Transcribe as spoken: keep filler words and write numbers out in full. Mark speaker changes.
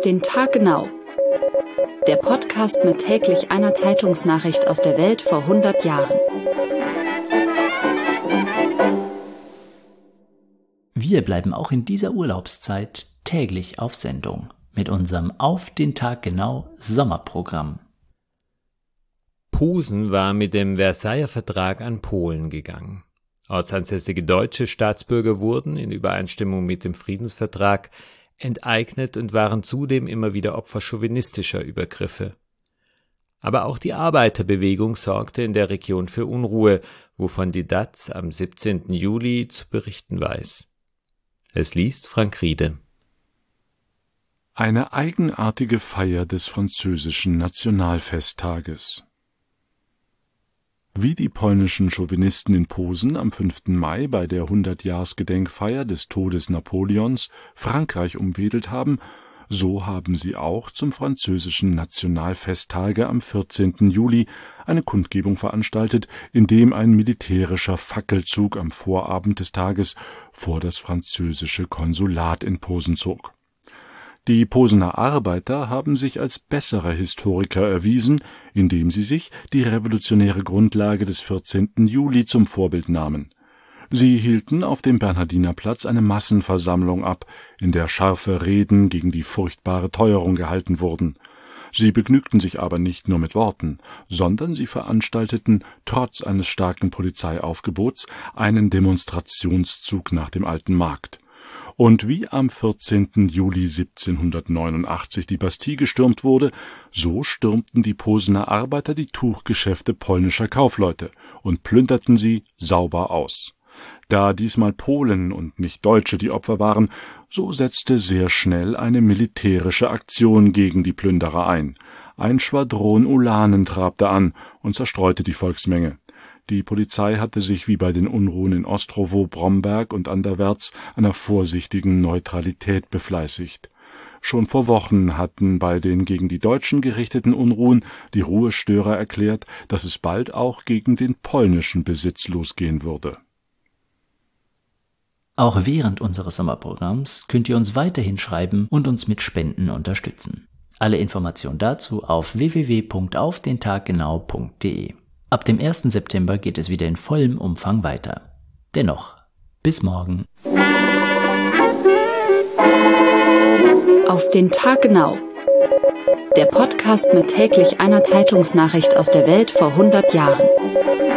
Speaker 1: den Tag genau. Der Podcast mit täglich einer Zeitungsnachricht aus der Welt vor hundert Jahren.
Speaker 2: Wir bleiben auch in dieser Urlaubszeit täglich auf Sendung mit unserem Auf den Tag genau Sommerprogramm.
Speaker 3: Posen war mit dem Versailler Vertrag an Polen gegangen. Ortsansässige deutsche Staatsbürger wurden, in Übereinstimmung mit dem Friedensvertrag, enteignet und waren zudem immer wieder Opfer chauvinistischer Übergriffe. Aber auch die Arbeiterbewegung sorgte in der Region für Unruhe, wovon die D A Z am siebzehnten Juli zu berichten weiß. Es liest Frank Riede.
Speaker 4: Eine eigenartige Feier des französischen Nationalfesttages. Wie die polnischen Chauvinisten in Posen am fünften Mai bei der hundertjahrsgedenkfeier des Todes Napoleons Frankreich umwedelt haben, so haben sie auch zum französischen Nationalfesttage am vierzehnten Juli eine Kundgebung veranstaltet, in dem ein militärischer Fackelzug am Vorabend des Tages vor das französische Konsulat in Posen zog. Die Posener Arbeiter haben sich als bessere Historiker erwiesen, indem sie sich die revolutionäre Grundlage des vierzehnten Juli zum Vorbild nahmen. Sie hielten auf dem Bernhardinerplatz eine Massenversammlung ab, in der scharfe Reden gegen die furchtbare Teuerung gehalten wurden. Sie begnügten sich aber nicht nur mit Worten, sondern sie veranstalteten, trotz eines starken Polizeiaufgebots, einen Demonstrationszug nach dem Alten Markt. Und wie am vierzehnten Juli siebzehnhundertneunundachtzig die Bastille gestürmt wurde, so stürmten die Posener Arbeiter die Tuchgeschäfte polnischer Kaufleute und plünderten sie sauber aus. Da diesmal Polen und nicht Deutsche die Opfer waren, so setzte sehr schnell eine militärische Aktion gegen die Plünderer ein. Ein Schwadron Ulanen trabte an und zerstreute die Volksmenge. Die Polizei hatte sich wie bei den Unruhen in Ostrowo, Bromberg und anderwärts einer vorsichtigen Neutralität befleißigt. Schon vor Wochen hatten bei den gegen die Deutschen gerichteten Unruhen die Ruhestörer erklärt, dass es bald auch gegen den polnischen Besitz losgehen würde.
Speaker 2: Auch während unseres Sommerprogramms könnt ihr uns weiterhin schreiben und uns mit Spenden unterstützen. Alle Informationen dazu auf w w w punkt auf den tag genau punkt d e. Ab dem ersten September geht es wieder in vollem Umfang weiter. Dennoch, bis morgen.
Speaker 1: Auf den Tag genau. Der Podcast mit täglich einer Zeitungsnachricht aus der Welt vor hundert Jahren.